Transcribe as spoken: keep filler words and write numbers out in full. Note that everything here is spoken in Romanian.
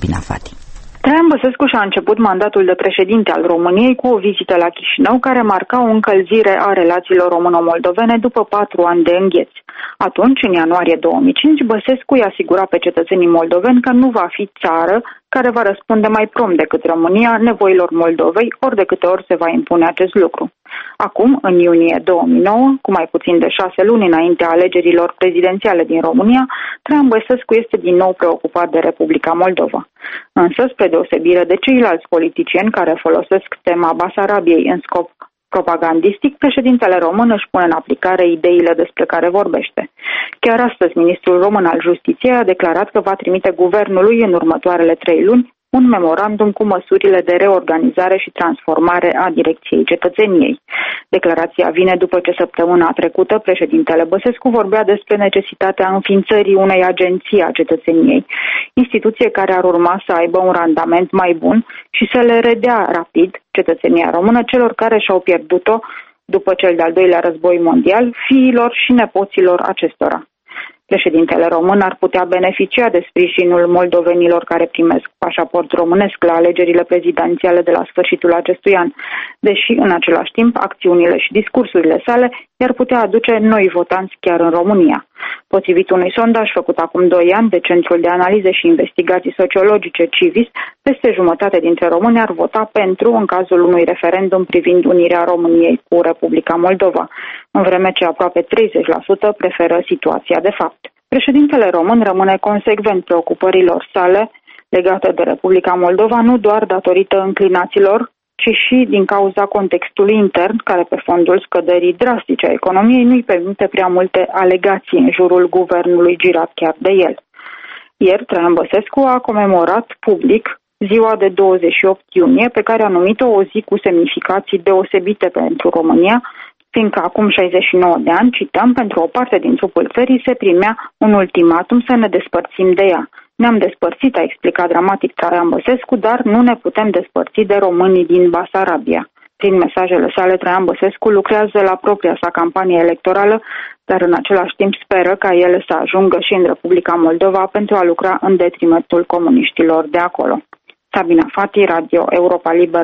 Sabina Fati. Traian Băsescu și-a început mandatul de președinte al României cu o vizită la Chișinău care marca o încălzire a relațiilor româno-moldovene după patru ani de îngheț. Atunci, în ianuarie două mii cinci, Băsescu i-a asigurat pe cetățenii moldoveni că nu va fi țară care va răspunde mai prompt decât România nevoilor Moldovei, ori de câte ori se va impune acest lucru. Acum, în iunie două mii nouă, cu mai puțin de șase luni înaintea alegerilor prezidențiale din România, Traian Băsescu este din nou preocupat de Republica Moldova. Însă, spre deosebire de ceilalți politicieni care folosesc tema Basarabiei în scop propagandistic, președintele român își pune în aplicare ideile despre care vorbește. Chiar astăzi, ministrul român al Justiției a declarat că va trimite guvernului în următoarele trei luni un memorandum cu măsurile de reorganizare și transformare a Direcției Cetățeniei. Declarația vine după ce săptămâna trecută președintele Băsescu vorbea despre necesitatea înființării unei agenții a cetățeniei, instituție care ar urma să aibă un randament mai bun și să le redea rapid cetățenia română celor care și-au pierdut-o după cel de-al doilea război mondial, fiilor și nepoților acestora. Președintele român ar putea beneficia de sprijinul moldovenilor care primesc pașaport românesc la alegerile prezidențiale de la sfârșitul acestui an, deși, în același timp, acțiunile și discursurile sale i-ar putea aduce noi votanți chiar în România. Potrivit unui sondaj făcut acum doi ani de Centrul de Analize și Investigații Sociologice Civis, peste jumătate dintre români ar vota pentru în cazul unui referendum privind unirea României cu Republica Moldova, în vreme ce aproape treizeci la sută preferă situația de fapt. Președintele român rămâne consecvent preocupărilor sale legate de Republica Moldova nu doar datorită înclinațiilor, ci și din cauza contextului intern, care pe fondul scăderii drastice a economiei nu-i permite prea multe alegații în jurul guvernului girat chiar de el. Ieri, Traian Băsescu a comemorat public ziua de douăzeci și opt iunie, pe care a numit-o o zi cu semnificații deosebite pentru România, fiindcă acum șaizeci și nouă de ani, cităm, pentru o parte din trupul țării se primea un ultimatum să ne despărțim de ea. Ne-am despărțit, a explicat dramatic Traian Băsescu, dar nu ne putem despărți de românii din Basarabia. Prin mesajele sale, Traian Băsescu lucrează la propria sa campanie electorală, dar în același timp speră ca ele să ajungă și în Republica Moldova pentru a lucra în detrimentul comuniștilor de acolo. Sabina Fati, Radio Europa Liberă.